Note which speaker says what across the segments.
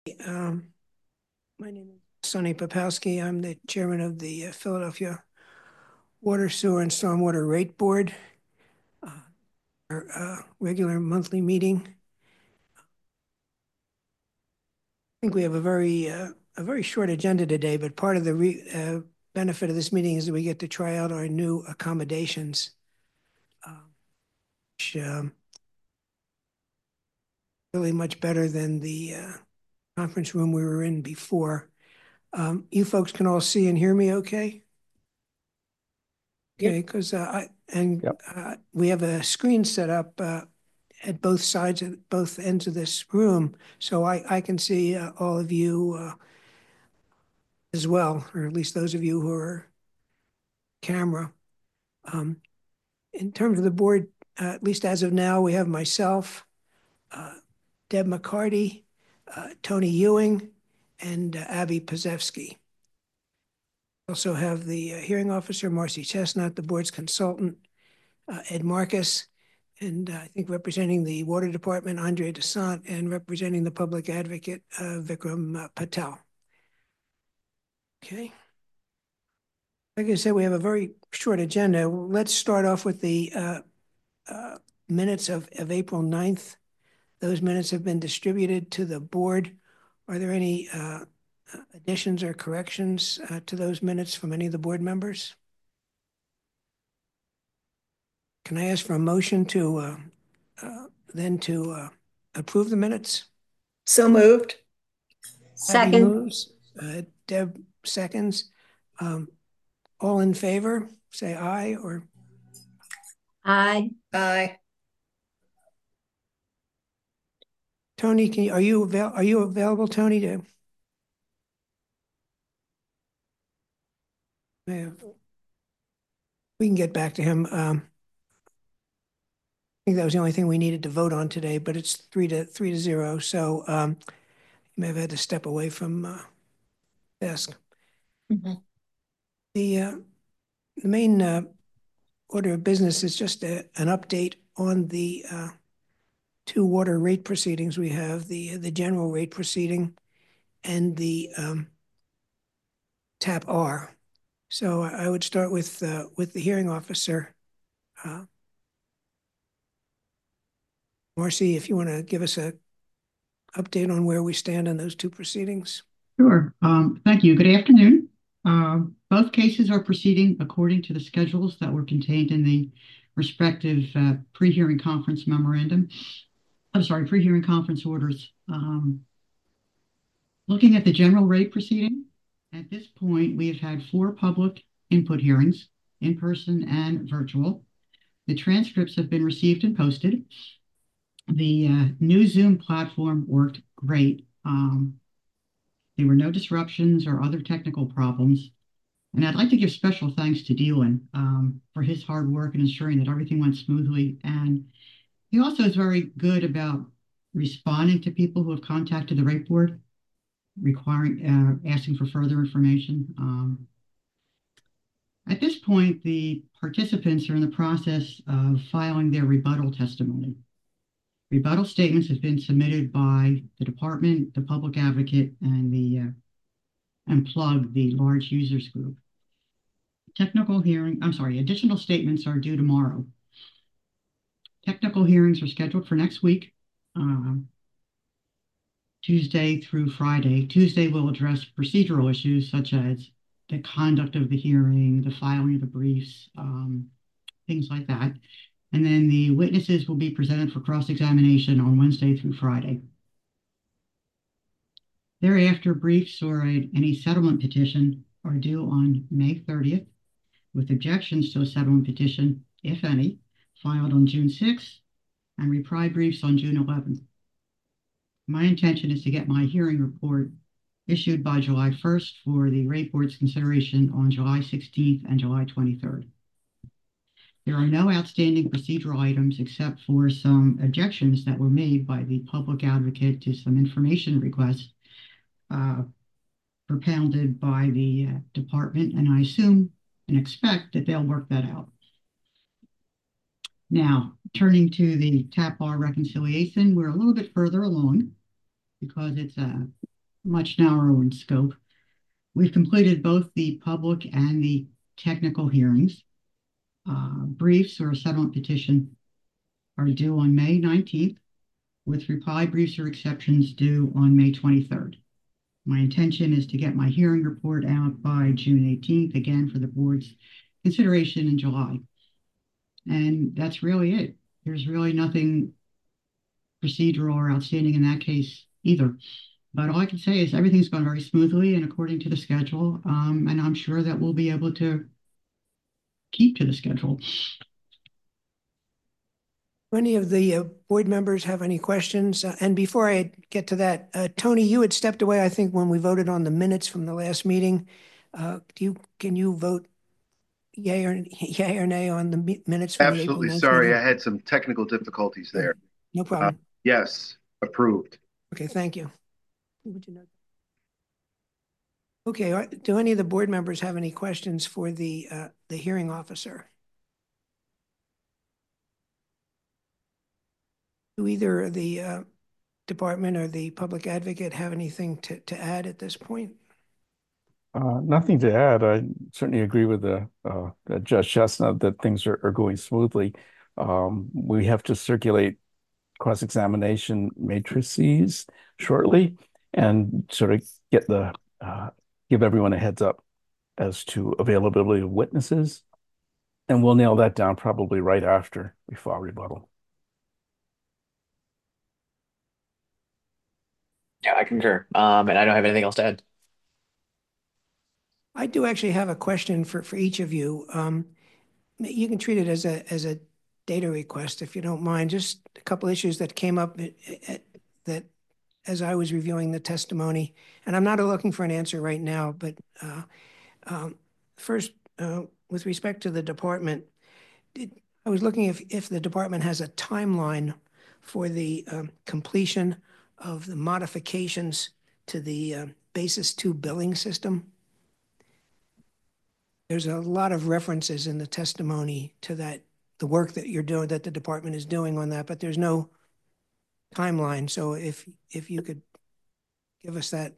Speaker 1: Um, my name is Sonny Popowski. I'm the chairman of the Philadelphia Water, Sewer, and Stormwater Rate Board, our regular monthly meeting. I think we have a very short agenda today, but part of the benefit of this meeting is that we get to try out our new accommodations, which really much better than the conference room we were in before. You folks can all see and hear me okay? Okay, because
Speaker 2: Yep.
Speaker 1: we have a screen set up at both sides of both ends of this room, so I can see all of you as well, or at least those of you who are camera. Um, in terms of the board, at least as of now, we have myself, uh, Deb McCarty, Tony Ewing, and Abby Pazewski. Also have the hearing officer, Marcy Chestnut, the board's consultant, Ed Marcus, and I think representing the water department, Andre Desant, and representing the public advocate, Vikram Patel. Okay. Like I said, we have a very short agenda. Let's start off with the minutes of April 9th. Those minutes have been distributed to the board. Are there any additions or corrections to those minutes from any of the board members? Can I ask for a motion to then to approve the minutes?
Speaker 3: So moved.
Speaker 1: Abby
Speaker 4: Second.
Speaker 1: moves, Deb seconds. All in favor, say aye or
Speaker 4: Aye.
Speaker 3: Aye.
Speaker 1: Tony. Are you available, Tony? To we can get back to him. I think that was the only thing we needed to vote on today, but it's 3-0. So you may have had to step away from desk.
Speaker 3: Mm-hmm.
Speaker 1: The main order of business is just an update on the two water rate proceedings. We have the general rate proceeding and the TAP R. So I would start with the hearing officer. Marcy, if you want to give us a update on where we stand on those two proceedings.
Speaker 2: Sure. Thank you. Good afternoon. Both cases are proceeding according to the schedules that were contained in the respective pre-hearing conference memorandum. I'm sorry, pre-hearing conference orders. Looking at the general rate proceeding, at this point, we have had 4 public input hearings, in person and virtual. The transcripts have been received and posted. The new Zoom platform worked great. There were no disruptions or other technical problems. And I'd like to give special thanks to Dylan for his hard work in ensuring that everything went smoothly. And he also is very good about responding to people who have contacted the rate board, asking for further information. At this point, the participants are in the process of filing their rebuttal testimony. Rebuttal statements have been submitted by the department, the public advocate, and PLUG, the large users group. Additional statements are due tomorrow. Technical hearings are scheduled for next week, Tuesday through Friday. Tuesday will address procedural issues such as the conduct of the hearing, the filing of the briefs, things like that. And then the witnesses will be presented for cross-examination on Wednesday through Friday. Thereafter, briefs or any settlement petition are due on May 30th, with objections to a settlement petition, if any, filed on June 6th, and reply briefs on June 11th. My intention is to get my hearing report issued by July 1st for the rate board's consideration on July 16th and July 23rd. There are no outstanding procedural items except for some objections that were made by the public advocate to some information requests propounded by the department, and I assume and expect that they'll work that out. Now, turning to the TAP R reconciliation, we're a little bit further along because it's much narrower in scope. We've completed both the public and the technical hearings. Briefs or a settlement petition are due on May 19th, with reply briefs or exceptions due on May 23rd. My intention is to get my hearing report out by June 18th, again for the board's consideration in July. And that's really it. There's really nothing procedural or outstanding in that case either. But all I can say is everything's gone very smoothly and according to the schedule. And I'm sure that we'll be able to keep to the schedule.
Speaker 1: Do any of the board members have any questions? And before I get to that, Tony, you had stepped away, I think, when we voted on the minutes from the last meeting. Can you vote yay or nay on the minutes from the April 9th
Speaker 5: Absolutely sorry,
Speaker 1: meeting?
Speaker 5: I had some technical difficulties there.
Speaker 1: No problem.
Speaker 5: Yes, approved.
Speaker 1: Okay, thank you. Would you know? Okay, do any of the board members have any questions for the hearing officer? Do either the department or the public advocate have anything to add at this point?
Speaker 6: Nothing to add. I certainly agree with the Judge Chestnut that things are going smoothly. We have to circulate cross-examination matrices shortly and sort of get give everyone a heads up as to availability of witnesses. And we'll nail that down probably right after we file rebuttal.
Speaker 7: Yeah, I concur. And I don't have anything else to add.
Speaker 1: I do actually have a question for each of you. You can treat it as a data request if you don't mind. Just a couple issues that came up that as I was reviewing the testimony, and I'm not looking for an answer right now, but first, with respect to the department, I was looking if the department has a timeline for the completion of the modifications to the Basis 2 billing system. There's a lot of references in the testimony to that, the work that you're doing, that the department is doing on that, but there's no timeline. So if you could give us that,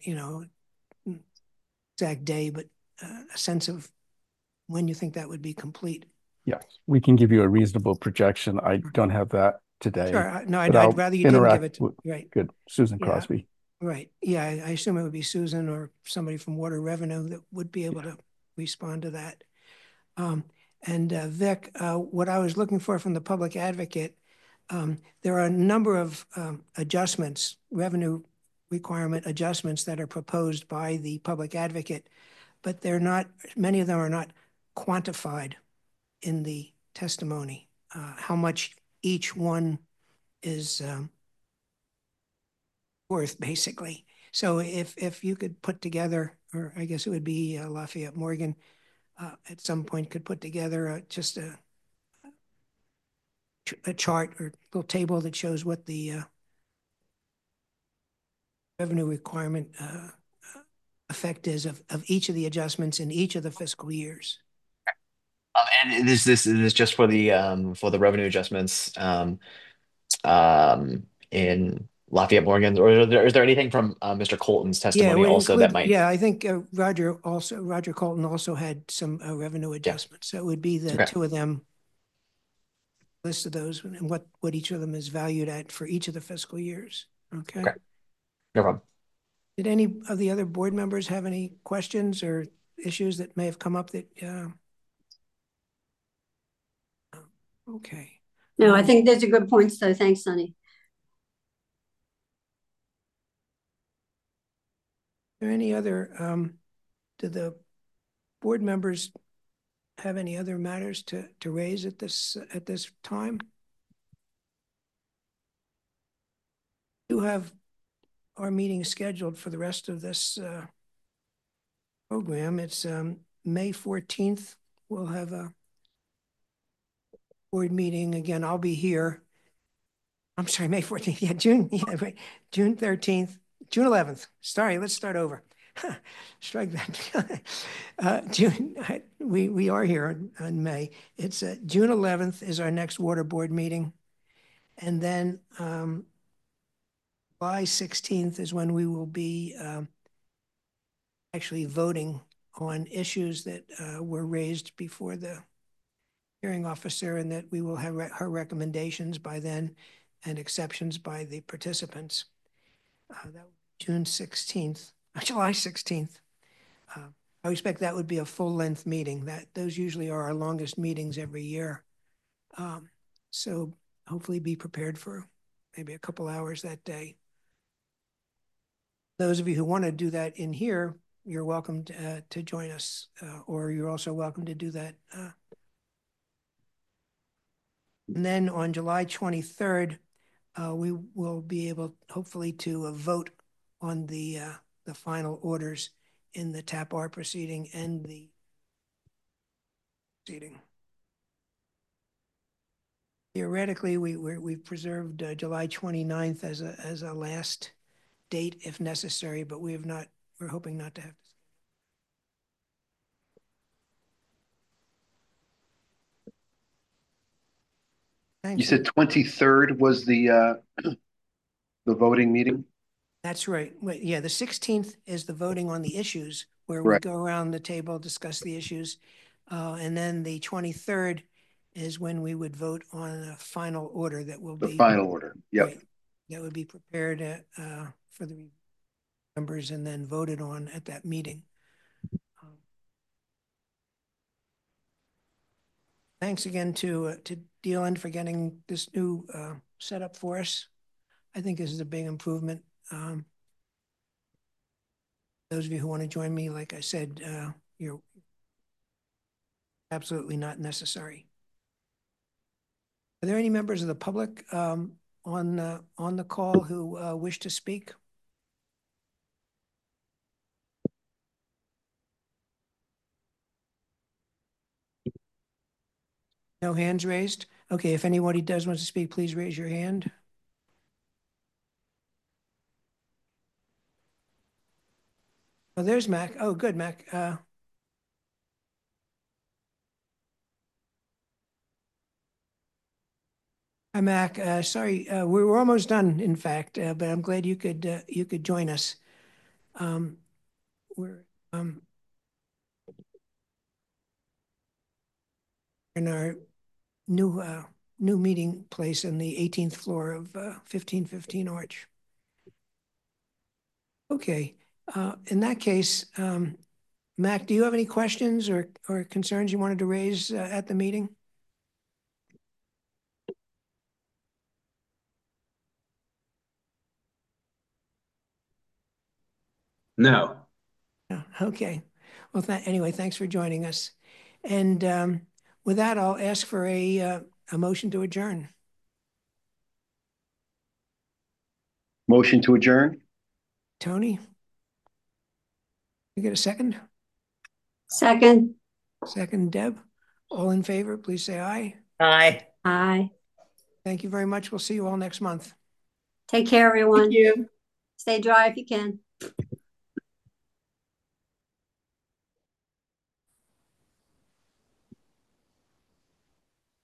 Speaker 1: exact day, but a sense of when you think that would be complete.
Speaker 6: Yes, we can give you a reasonable projection. I don't have that today.
Speaker 1: Sure. No,
Speaker 6: I'd
Speaker 1: I'd rather you didn't give it to
Speaker 6: me.
Speaker 1: Right.
Speaker 6: Good. Susan
Speaker 1: Yeah.
Speaker 6: Crosby.
Speaker 1: Right. Yeah, I assume it would be Susan or somebody from Water Revenue that would be able to respond to that. And Vic, what I was looking for from the public advocate, there are a number of adjustments, revenue requirement adjustments that are proposed by the public advocate, but they're not, many of them are not quantified in the testimony, how much each one is worth, basically. So if you could put together, or I guess it would be Lafayette Morgan, at some point could put together just a chart or little table that shows what the revenue requirement effect is of each of the adjustments in each of the fiscal years.
Speaker 7: And this is just for the revenue adjustments in Lafayette Morgan's, or is there anything from Mr. Colton's testimony also that might?
Speaker 1: Yeah, I think Roger Colton also had some revenue adjustments. So it would be the two of them, list of those and what each of them is valued at for each of the fiscal years. Okay.
Speaker 7: No problem.
Speaker 1: Did any of the other board members have any questions or issues that may have come up that? Okay.
Speaker 4: No, I think those are good points, though. Thanks, Sonny.
Speaker 1: Are there any other, do the board members have any other matters to raise at this time? We do have our meeting scheduled for the rest of this program. It's May 14th. We'll have a board meeting again. I'll be here. I'm sorry, May 14th. Yeah, June 13th, June 11th. Sorry, let's start over. Strike that. We are here on May. It's June 11th is our next water board meeting. And then July 16th is when we will be actually voting on issues that were raised before the hearing officer, and that we will have her recommendations by then and exceptions by the participants. That would be June 16th, July 16th. I expect that would be a full-length meeting. Those usually are our longest meetings every year. So hopefully be prepared for maybe a couple hours that day. Those of you who want to do that in here, you're welcome to join us, or you're also welcome to do that. And then on July 23rd, we will be able, hopefully, to vote on the final orders in the TAP-R proceeding and the proceeding. Theoretically, we've preserved July 29th as a last date if necessary, but we're hoping not to have to. Thanks.
Speaker 5: You said 23rd was the voting meeting?
Speaker 1: That's right. Wait, yeah, the 16th is the voting on the issues where we go around the table, discuss the issues. And then the 23rd is when we would vote on a final order that will be.
Speaker 5: The final order, yep.
Speaker 1: Right, that would be prepared for the members and then voted on at that meeting. Thanks again to Dealand for getting this new setup for us. I think this is a big improvement. Those of you who want to join me, like I said, you're absolutely not necessary. Are there any members of the public on the call who wish to speak? No hands raised? Okay, if anybody does want to speak, please raise your hand. Oh, there's Mac. Oh, good, Mac. Hi, Mac. Sorry, we were almost done, in fact, but I'm glad you could join us. We're in our new meeting place in the 18th floor of 1515 Arch. Okay, in that case, Mac, do you have any questions or concerns you wanted to raise at the meeting?
Speaker 8: No.
Speaker 1: Okay. Well, anyway, thanks for joining us. And with that, I'll ask for a motion to adjourn.
Speaker 5: Motion to adjourn?
Speaker 1: Tony? You get a second?
Speaker 4: Second.
Speaker 1: Second, Deb. All in favor, please say aye.
Speaker 3: Aye.
Speaker 4: Aye.
Speaker 1: Thank you very much. We'll see you all next month.
Speaker 4: Take care, everyone.
Speaker 3: Thank you.
Speaker 4: Stay dry if you can.